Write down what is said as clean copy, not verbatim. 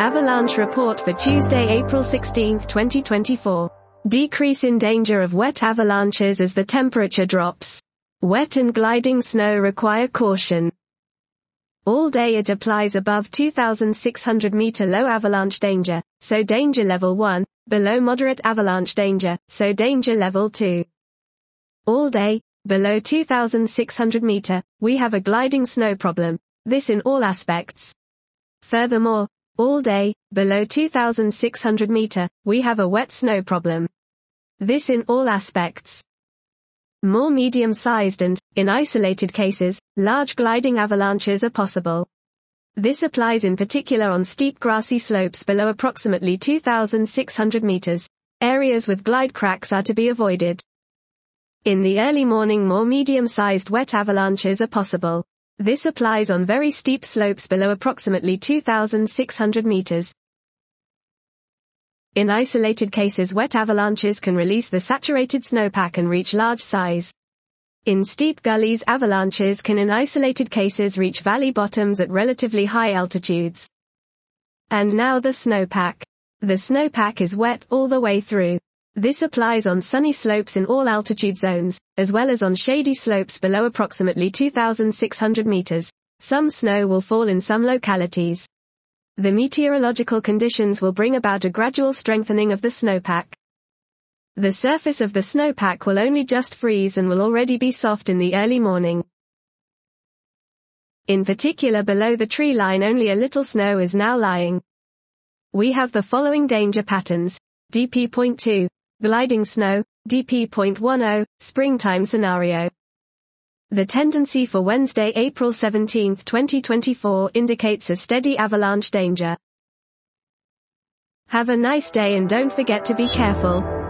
Avalanche report for Tuesday, April 16, 2024. Decrease in danger of wet avalanches as the temperature drops. Wet and gliding snow require caution. All day it applies above 2,600 meter low avalanche danger, so danger level 1, below moderate avalanche danger, so danger level 2. All day, below 2,600 meter, we have a gliding snow problem, this in all aspects. Furthermore, all day, below 2,600 meter, we have a wet snow problem. This in all aspects. More medium-sized and, in isolated cases, large gliding avalanches are possible. This applies in particular on steep grassy slopes below approximately 2,600 meters. Areas with glide cracks are to be avoided. In the early morning, more medium-sized wet avalanches are possible. This applies on very steep slopes below approximately 2,600 meters. In isolated cases, wet avalanches can release the saturated snowpack and reach large size. In steep gullies, avalanches can in isolated cases reach valley bottoms at relatively high altitudes. And now the snowpack. The snowpack is wet all the way through. This applies on sunny slopes in all altitude zones, as well as on shady slopes below approximately 2,600 meters. Some snow will fall in some localities. The meteorological conditions will bring about a gradual strengthening of the snowpack. The surface of the snowpack will only just freeze and will already be soft in the early morning. In particular, below the tree line only a little snow is now lying. We have the following danger patterns. DP.2. Gliding snow, DP.10, springtime scenario. The tendency for Wednesday, April 17, 2024 indicates a steady avalanche danger. Have a nice day and don't forget to be careful.